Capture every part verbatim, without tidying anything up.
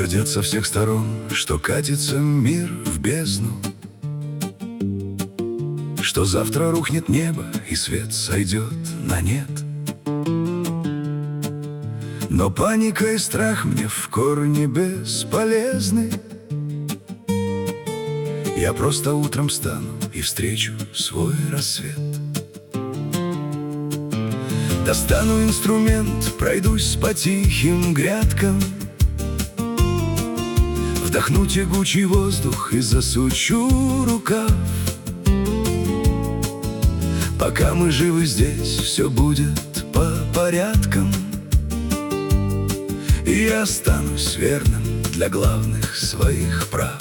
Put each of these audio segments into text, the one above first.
Твердят со всех сторон, что катится мир в бездну, что завтра рухнет небо и свет сойдет на нет. Но паника и страх мне в корне бесполезны. Я просто утром встану и встречу свой рассвет. Достану инструмент, пройдусь по тихим грядкам, вдохну тягучий воздух и засучу рукав. Пока мы живы здесь, все будет по порядкам, и я останусь верным для главных своих прав.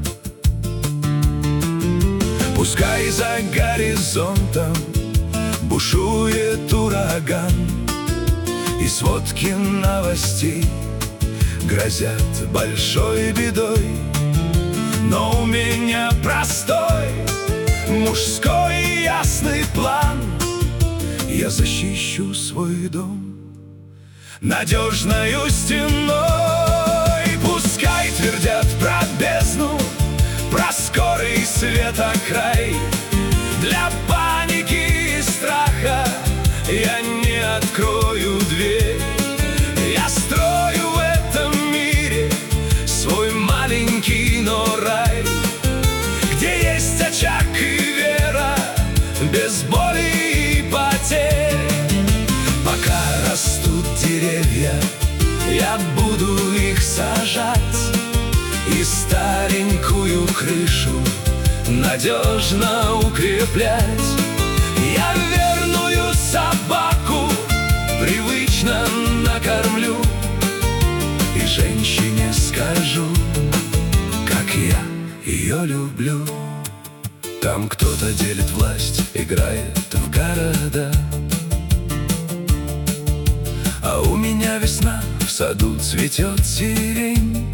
Пускай за горизонтом бушует ураган, и сводки новостей грозят большой бедой, но у меня простой мужской ясный план. Я защищу свой дом надежною стеной. Пускай твердят про бездну, про скорый светокрай. Для паники и страха я не открою дверь. Я строю в этом мире свой маленький, но рай, где есть очаг и вера, без боли и потерь. Пока растут деревья, я буду их сажать, и старенькую крышу надежно укреплять. Я верную собаку привычно накормлю, и женщине скажу, как я ее люблю. Там кто-то делит власть, играет в города, а у меня весна, в саду цветет сирень.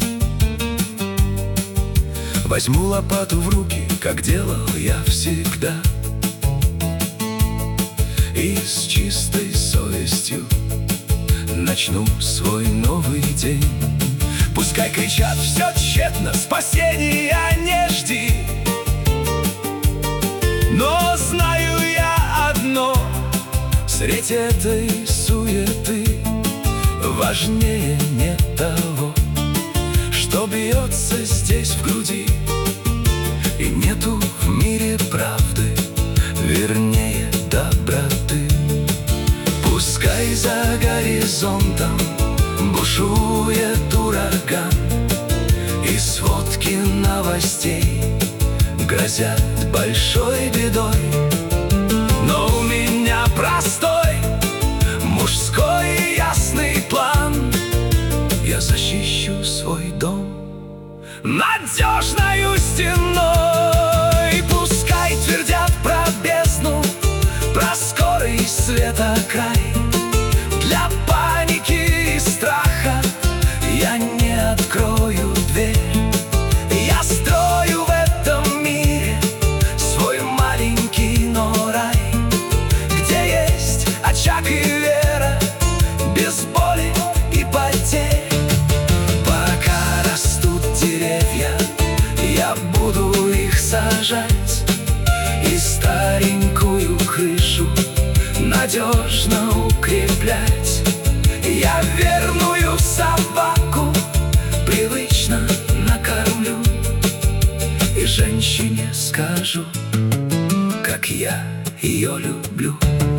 Возьму лопату в руки, как делал я всегда, и с чистой совестью начну свой новый день. Пускай кричат все тщетно, спасения не жди, но знаю я одно: средь этой суеты важнее не того, что бьется здесь в груди. И нету в мире правды, вернее доброты. Пускай за горизонтом бушует ураган, и сводки новостей грозят большой бедой, но у меня простой мужской ясный план. Я защищу свой дом надежною стеной. Пускай твердят про бездну, про скорый светокрай. Для паники и страха я не открою дверь. Я строю в этом мире свой маленький, но рай, где есть очаг и вера, без боли и потерь. Пока растут деревья, я буду их сажать, и старенькую крышу надежно укреплять. Я верную собаку привычно накормлю, и женщине скажу, как я ее люблю.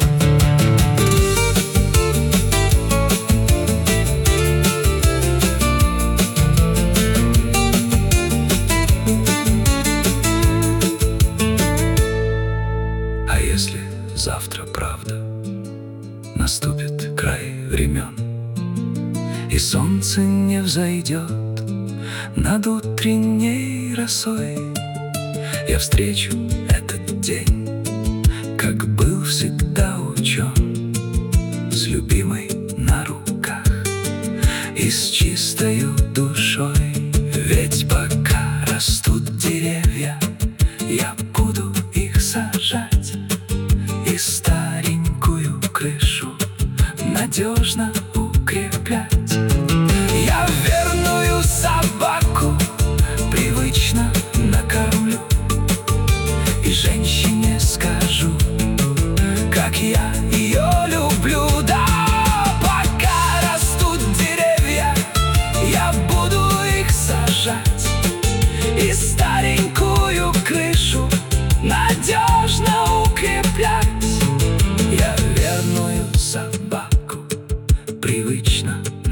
А если завтра, правда, наступит край времен, и солнце не взойдет над утренней росой, я встречу этот день, как был всегда учен, с любимой на руках и с чистою душой. Ведь пока растут деревья, я буду их сажать, и старенькую крышу надежно укреплять. Я верную собаку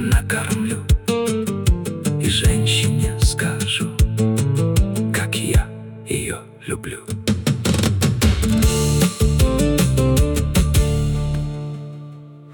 накормить.